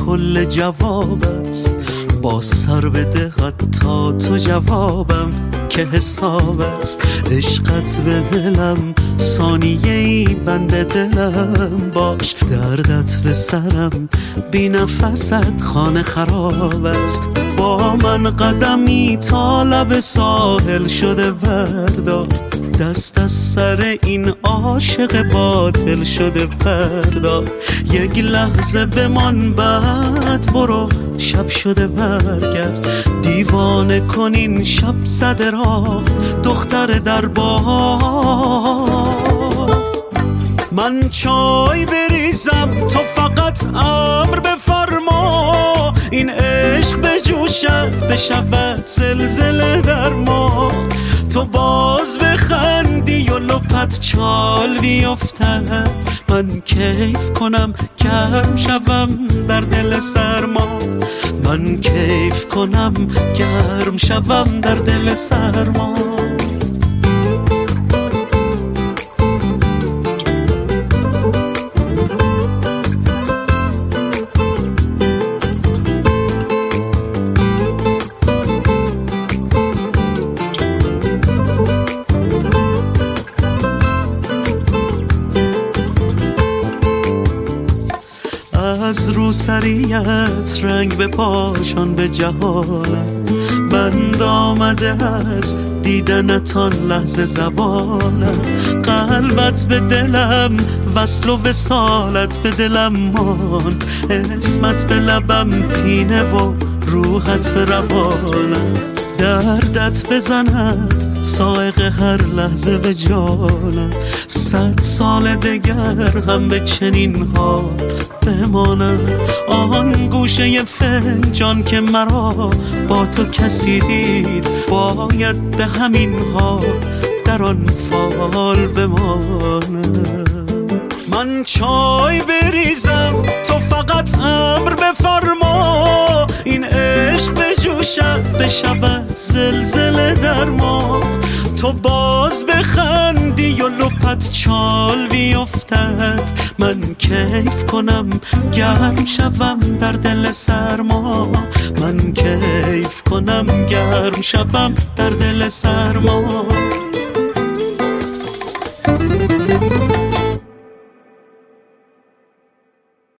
کل جواب است. با سر بده حتی تو جوابم که حساب است. عشقت به دلم ثانیه ای بند دلم باش. دردت به سرم بی نفست خانه خراب است. با من قدمی تا لب ساحل شده بردار. دست از سر این عاشق باطل شده بردار. یک لحظه بمان بعد برو شب شده برگرد. دیوانه کنین شب زده راه دختر در بار. من چای بریزم تو فقط امر بفرما. این عشق بجوشد بشود زلزله در ما. تو باز بخندی و لپت چال بیفتد. من کیف کنم گرم شوم در دل سرما. من کیف کنم گرم شوم در دل سرما. از روسریت رنگ به پاشان به جهانم. بند آمده از دیدنتان لحظه زبانم. قلبت به دلم وصل و وصالت به دلم مان. اسمت به لبم پینه و روحت به روانم. دردت بزند سائق هر لحظه به جانم. 100 سال دگر هم به چنین حال بمانم. آن گوشه فنجان که مرا با تو کسی دید باید به همین حال در آن فال بمانم. من چای بریزم تو فقط امر بفرما. این عشق بجوشد بشود زلزله در ما. تو باز بخندی و لپت چال بیفتد. من کیف کنم گرم شوم در دل سرما. من کیف کنم گرم شوم در دل سرما.